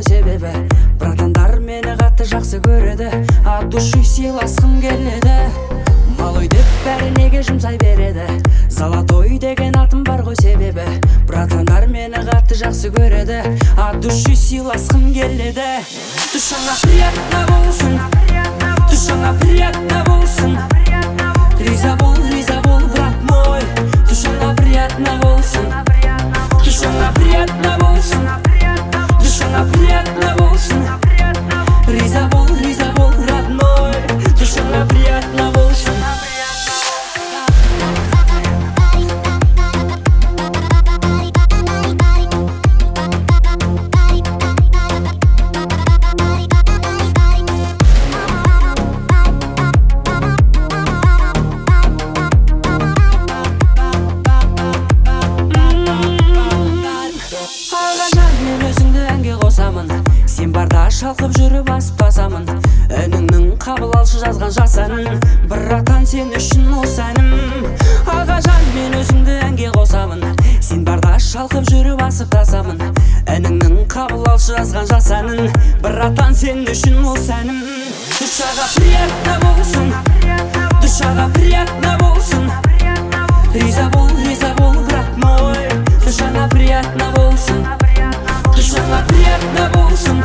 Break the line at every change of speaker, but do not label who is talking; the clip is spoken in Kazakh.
ғой себебі братандар мені қатты жақсы көреді, от души сыйласқым келеді. Малой деп бәрі неге жұмсай береді, золотой деген атым бар ғой себебі братандар мені қатты жақсы көреді, от души сыйласқым келеді. Душаңа приятно болсын, душаңа приятно болсын, риза бол, брат мой, душаңа приятно болсын, душаңа приятно болсын, душаңа приятно болсын, риза бол, родной, душаңа приятно болсын. Сен барда шалқып жүріп аспасамын, үніңнің қабыл алшы жазған жас әнін, братан сен үшін осы әнім. Ағажан мен өзіңді әнге қосамын, сен барда шалқып жүріп асықтасамын, үніңнің қабыл алшы жазған жас әнін, братан сен үшін осы әнім. Душаға приятно болсын, душаға приятно болсын, риза бол, брат мой, душаңа приятно болсын, душаңа приятно болсын,